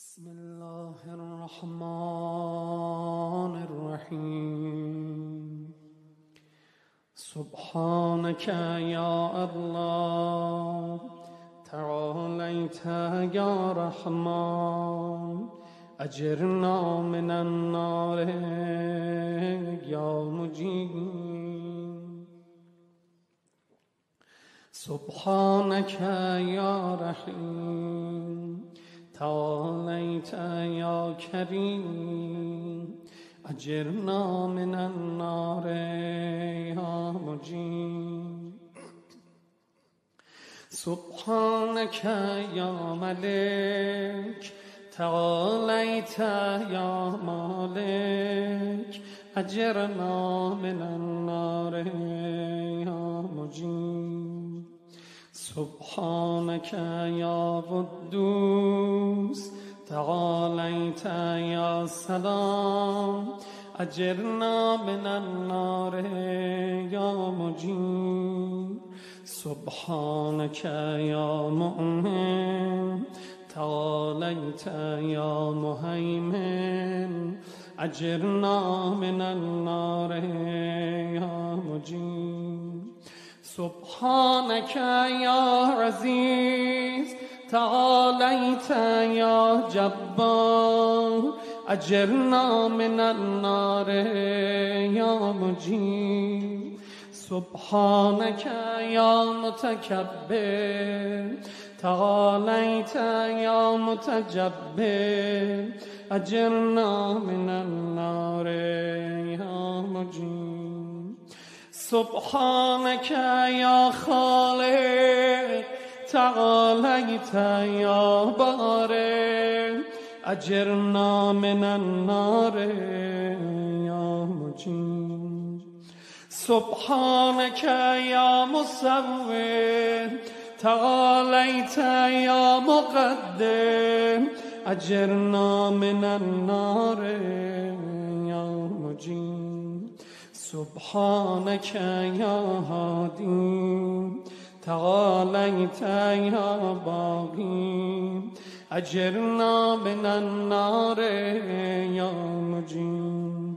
بسم الله الرحمن الرحيم. سبحانك يا الله تعاليت يا رحمن، أجرنا من النار يا مجيب. سبحانك يا رحيم تعاليت يا كريم، أجرنا من النار يا مجيب. سبحانك يا ملك تعاليت يا مالك، أجرنا من النار يا مجيب. سبحانك يا قدوس تعاليت يا سلام، أجرنا من النار يا مجيب. سبحانك يا مؤمن تعاليت يا مهيمن، أجرنا من النار يا مجيب. سبحانك يا عزيز تعاليت يا جبار، أجرنا من النار يا مجيب. سبحانك يا متكبر تعاليت يا متجبر، أجرنا من النار يا مجيب. سبحانك يا خالق تعاليت يا بارئ، أجرنا من النار يا مجيب. سبحانك يا مصور تعاليت يا مقدم، أجرنا من النار يا مجيب. سبحانك يا هادي تعاليت يا باقي، أجرنا من النار يا مجيب.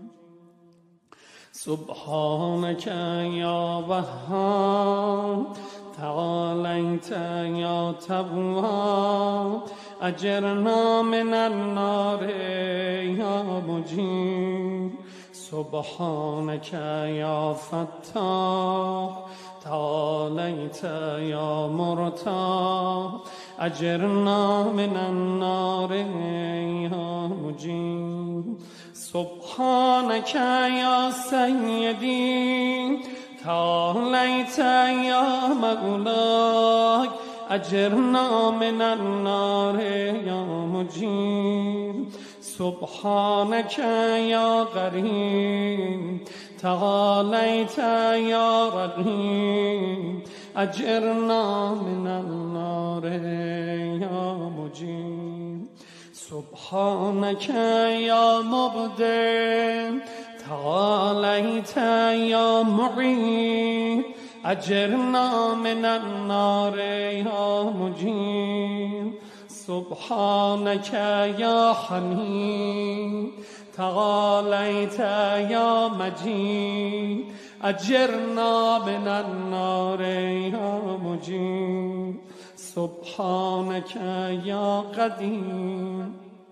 سبحانك يا وهاب تعاليت يا تواب، أجرنا من النار يا مجيب. سبحانك يا فتاح تعاليت يا مرتاح، أجرنا من النار يا مجيب. سبحانك يا سيدي تعاليت يا مولاي، أجرنا من النار يا مجيب. سبحانك يا قريب تعاليت يا رقيب، أجرنا من النار يا مجيب. سبحانك يا مبدع تعاليت يا معيد، أجرنا من النار يا مجيب. سبحانك يا حميد تعاليت يا مجيد، أجرنا من النار يا مجيب. سبحانك يا قديم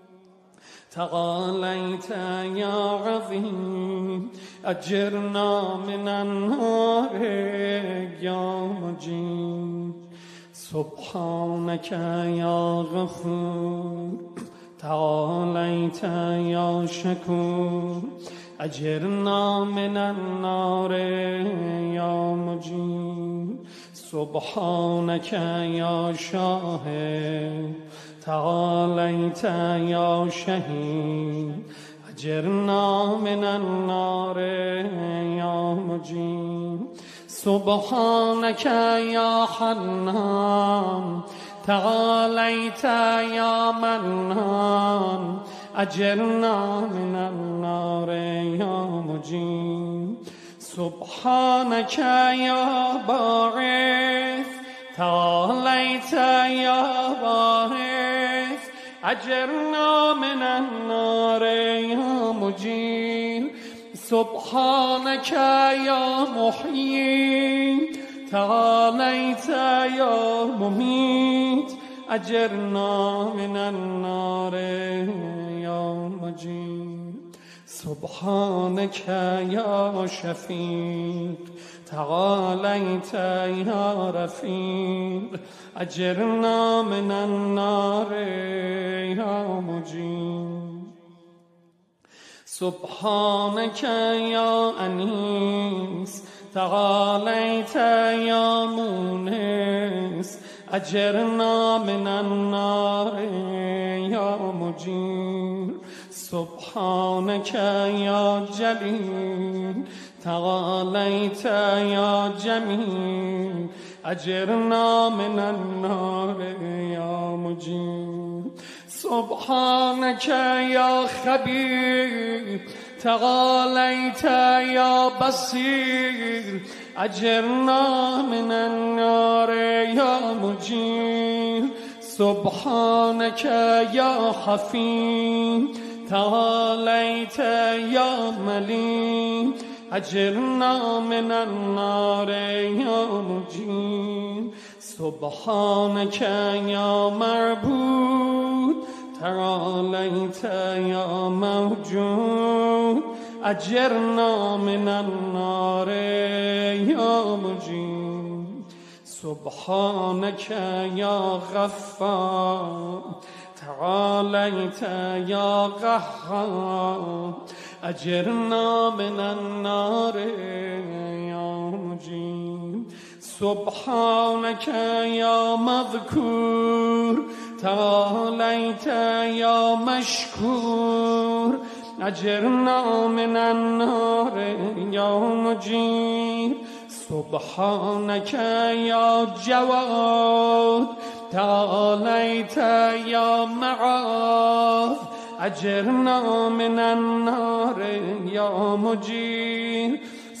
تعاليت يا عظيم، أجرنا من النار يا مجيب. سبحانك يا غفور تعاليت يا شكور، أجرنا من النار يا مجيب. سبحانك يا شاهد تعاليت يا شهيد، أجرنا من النار يا مجيب. سبحانك يا حنان تعاليت يا منان، أجرنا من النار يا مجيب. سبحانك يا باعث تعاليت يا باعث، أجرنا من النار يا مجير سبحانك يا محيي تعاليت يا مميت أجرنا من النار يا مجير سبحانك يا شفيق تعاليت يا رفيق أجرنا من النار يا مجير سبحانك يا أنيس تعاليت يا مونس أجرنا من النار يا مجير سبحانك يا جليل تعاليت يا جميل أجرنا من النار يا مجير سبحانك يا خبير تعاليت يا بصير أجرنا من النار يا مجير سبحانك يا حفيظ تعاليت يا مليك أجرنا من النار يا مجير سبحانك يا معبود تعاليت يا موجود أجرنا من النار يا مجير سبحانك يا غفار تعاليت يا قهار أجرنا من النار يا مجير سبحانك يا مذكور تعاليت يا مشكور أجرنا من النار يا مجير سبحانك يا جواد تعاليت يا معاذ أجرنا من النار يا مجير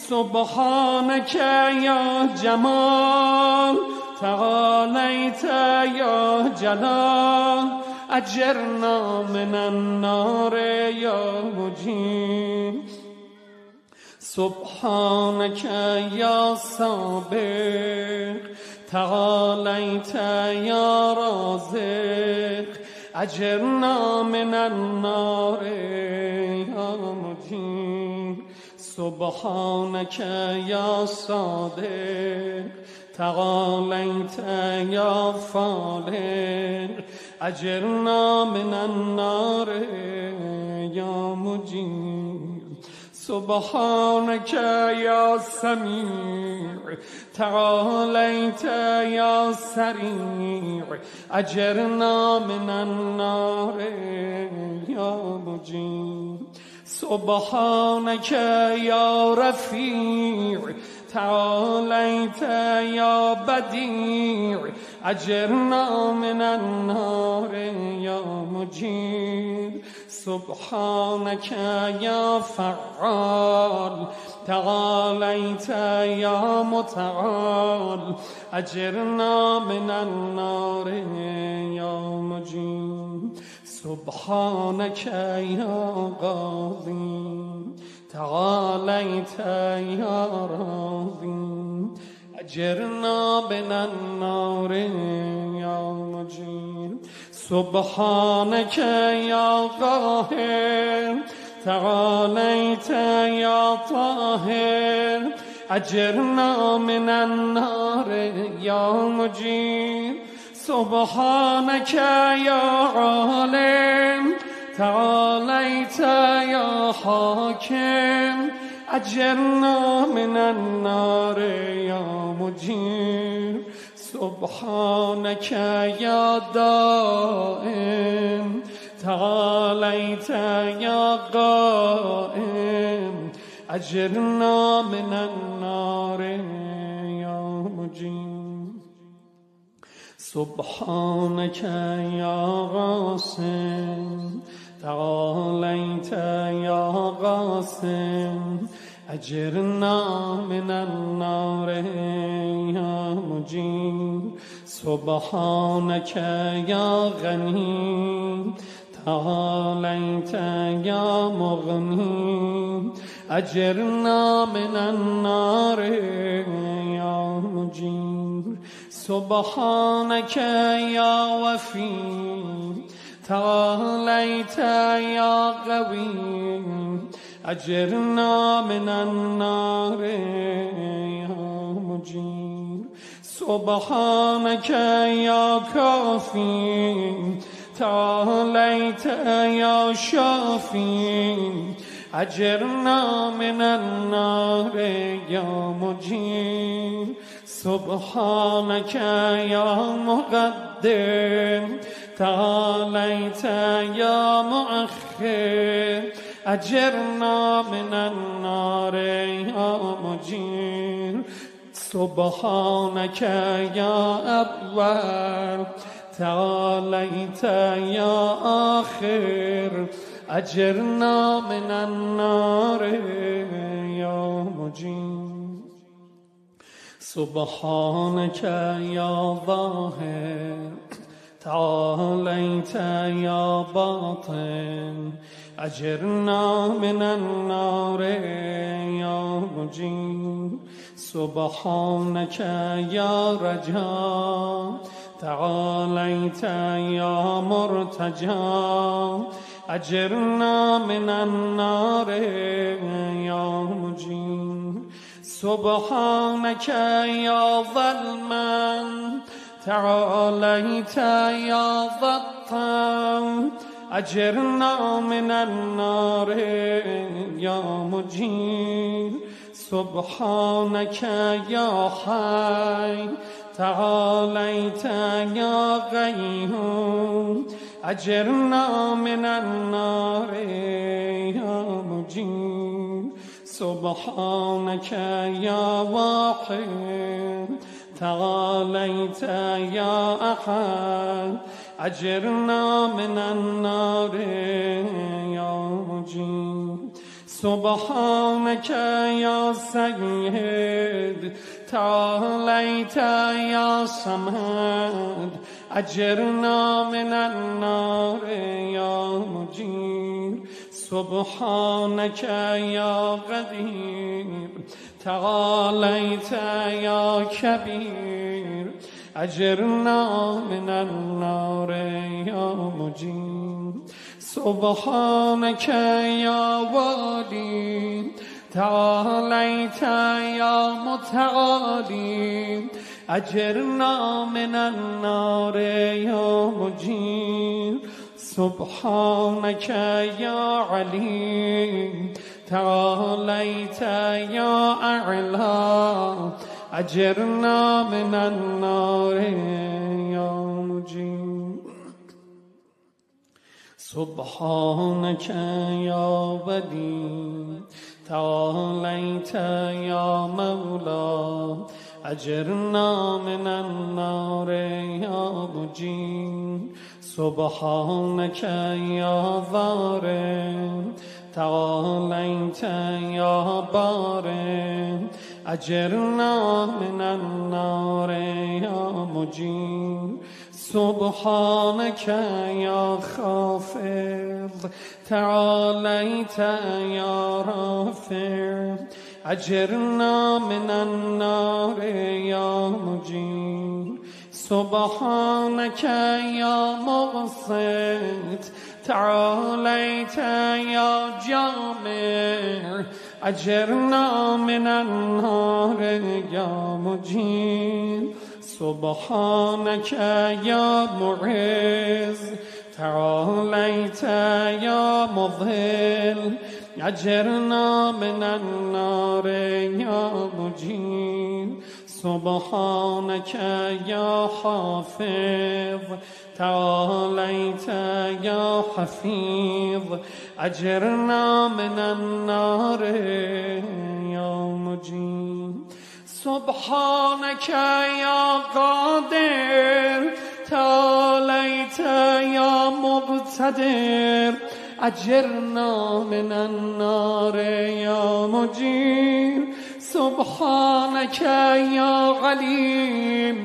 سبحانك يا جمال تعاليت يا جلال أجرنا من النار يا مجير سبحانك يا سابق تعاليت يا رازق أجرنا من النار يا مجير سبحانك يا صادق تعاليت يا فالق أجرنا من النار يا مجير سبحانك يا سميع تعاليت يا سريع أجرنا من النار يا مجير سبحانك يا رفيع تعاليت يا بديع أجرنا من النار يا مجير سبحانك يا فعال تعاليت يا متعال أجرنا من النار يا مجير سبحانك يا قاضي تعاليت يا راضي أجرنا من النار يا مجير سبحانك يا قاهر تعاليت يا طاهر أجرنا من النار يا مجير سبحانك يا عالم تعاليت يا حاكم أجرنا من النار يا مجير سبحانك يا دائم تعاليت يا قائم أجرنا من النار يا مجير سبحانك يا غاسم تعاليت يا غاسم أجرنا من النار يا مجير سبحانك يا غني تعاليت يا مغني أجرنا من النار يا مجير سبحانك يا وفي تعاليت يا قوي أجرنا من النار يا مجير سبحانك يا كافي تعاليت يا شافي أجرنا من النار يا مجير سبحانك يا مقدم تعاليت يا مؤخر أجرنا من النار يا مجير سبحانك يا أول تعاليت يا آخر أجرنا من النار يا مجير سبحانك يا ظاهر تعاليت يا باطن أجرنا من النار يا مجير سبحانك يا رجاء تعاليت يا مرتجى أجرنا من النار يا مجير سبحانك يا ظلما تعاليت يا ضطا أجرنا من النار يا مجير سبحانك يا حي تعاليت يا قيوم أجرنا من النار يا مجير سبحانك يا واحد تعاليت يا أحد أجرنا من النار يا مجير سبحانك يا سيد تعاليت يا صمد أجرنا من النار يا مجير سبحانك يا قدير تعاليت يا كبير أجرنا من النار يا مجير سبحانك يا والي تعاليت يا متعالي أجرنا من النار يا مجير سبحانك يا عليم تعاليت يا أعلى أجرنا من النار يا مجير سبحانك يا ولي تعاليت يا مولا أجرنا من النار يا مجير سبحانك يا ضارب تعاليت يا بارد أجرنا من النار يا مجير سبحانك يا خافض تعاليت يا رافع أجرنا من النار يا مجير سبحانك يا مبسط تعاليت يا جامع أجرنا من النار يا مجير سبحانك يا معز تعاليت يا مظهر أجرنا من النار يا مجير سبحانك يا حافظ تعاليت يا حفيظ أجرنا من النار يا مجير سبحانك يا قادر تعاليت يا مقتدر أجرنا من النار يا مجير سبحانك يا عليم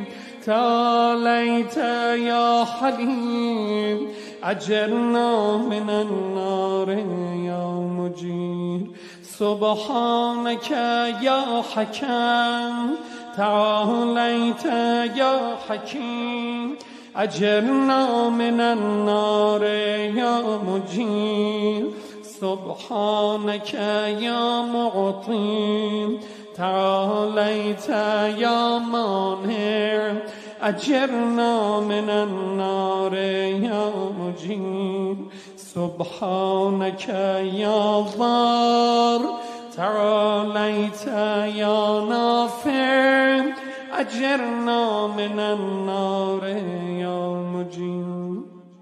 تعاليت يا حليم أجرنا من النار يا مجير سبحانك يا حكيم تعاليت يا حكيم أجرنا من النار يا مجير سبحانك يا معطي تعاليت يا مانع أجرنا من النار يا مجير سبحانك يا ضار تعاليت يا نافع أجرنا من النار يا مجير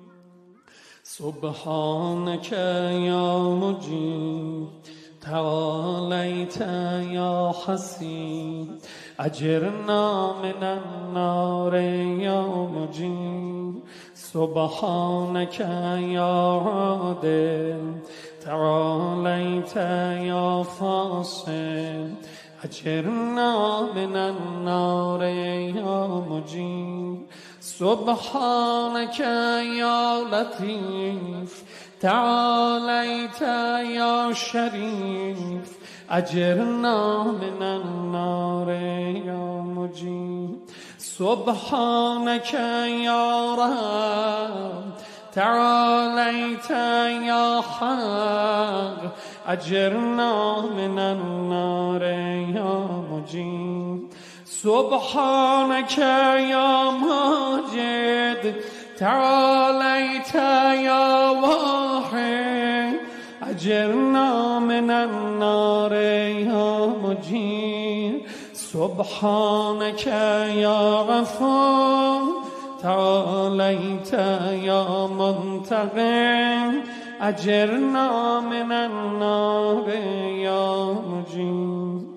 سبحانك يا مجير تعاليت يا حسين أجرنا من النار يا مجير سبحانك يا عادل تعاليت يا فاصل أجرنا من النار يا مجير سبحانك يا لطيف تعاليت يا شريف أجرنا من النار يا مجير سبحانك يا رب تعاليت يا حق أجرنا من النار يا مجير سبحانك يا ماجد تعاليت يا واحد أجرنا من النار يا مجير سبحانك يا غفور تعاليت يا منتقم أجرنا من النار يا مجير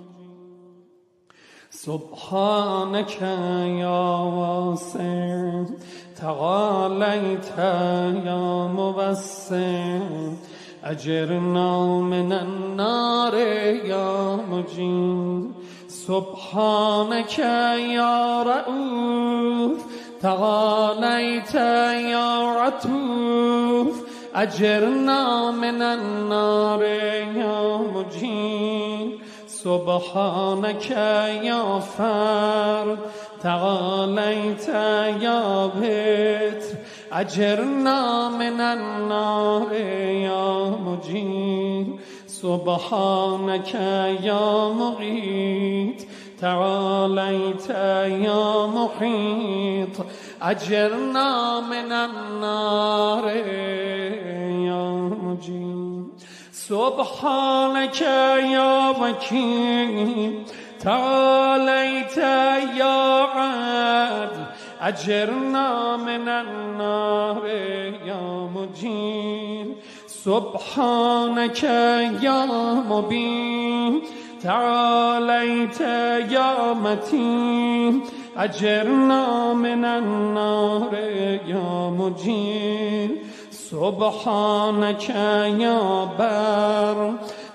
سبحانك يا واسع تعاليت يا مبسم أجرنا من النار يا مجير سبحانك يا رؤوف تعاليت يا عطوف أجرنا من النار يا مجير سبحانك يا فرد تعاليت يا بتر أجرنا من النار يا مجير سبحانك يا مغيث تعاليت يا محيط أجرنا من النار يا مجير سبحانك يا وكيل تعاليت يا عدل أجرنا من النار يا مجير سبحانك يا مبين تعاليت يا متين أجرنا من النار يا مجير سبحانك يا بر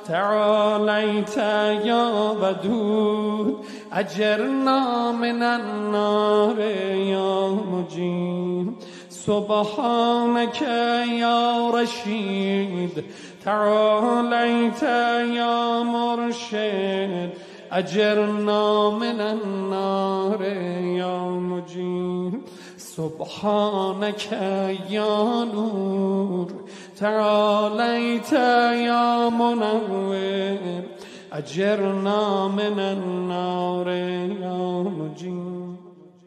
تعاليت يا بدود أجرنا من النار يا مجير سبحانك يا رشيد تعاليت يا مرشد أجرنا من النار يا مجير سبحانك يا نور تعاليت يا منور أجرنا من النار يا مجير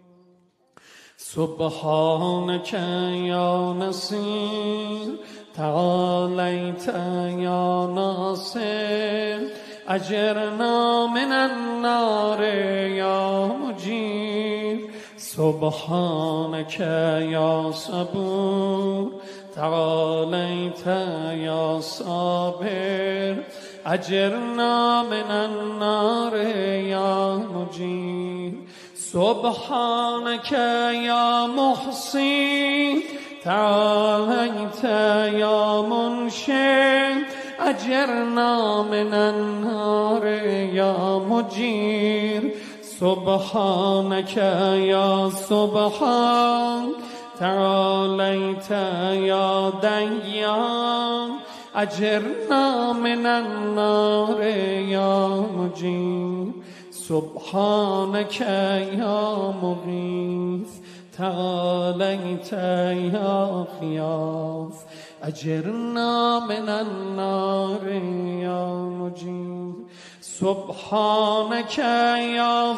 سبحانك يا نصير تعاليت يا ناصر أجرنا من النار يا مجير سبحانك يا صبور تعاليت يا صابر أجرنا من النار يا مجير سبحانك يا محصي تعاليت يا منشئ أجرنا من النار يا مجير سبحانك يا سبحان تعاليت يا ديان أجرنا من النار يا مجير سبحانك يا مغيث تعاليت يا خياف أجرنا من النار يا مجير سبحانك يا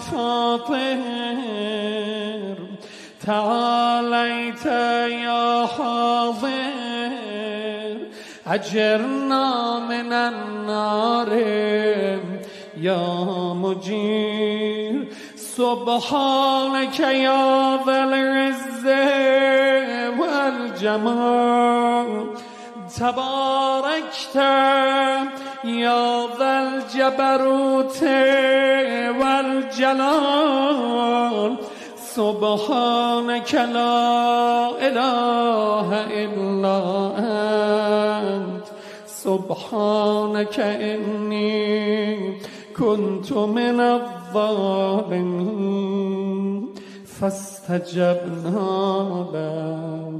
فاطر تعاليت يا حاضر أجرنا من النار يا مجير سبحانك يا ذا العز والجمال تباركت يا ذا الجبروت والجلال سبحانك لا إله إلا أنت سبحانك إني كنت من الظالمين فاستجبنا له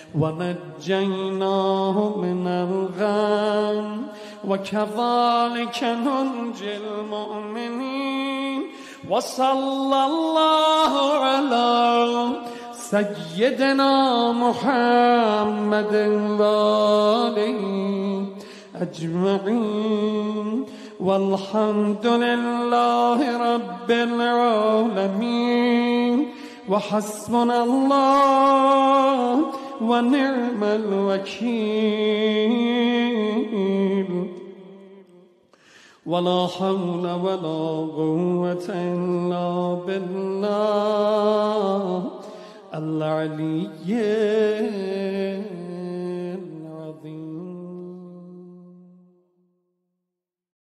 ونجيناه من الغم وكذلك ننجي المؤمنين وصلى الله على سيدنا محمد وآله أجمعين والحمد لله رب العالمين وحسبنا الله ونعم الوكيل ولا حول ولا قوة إلا بالله العلي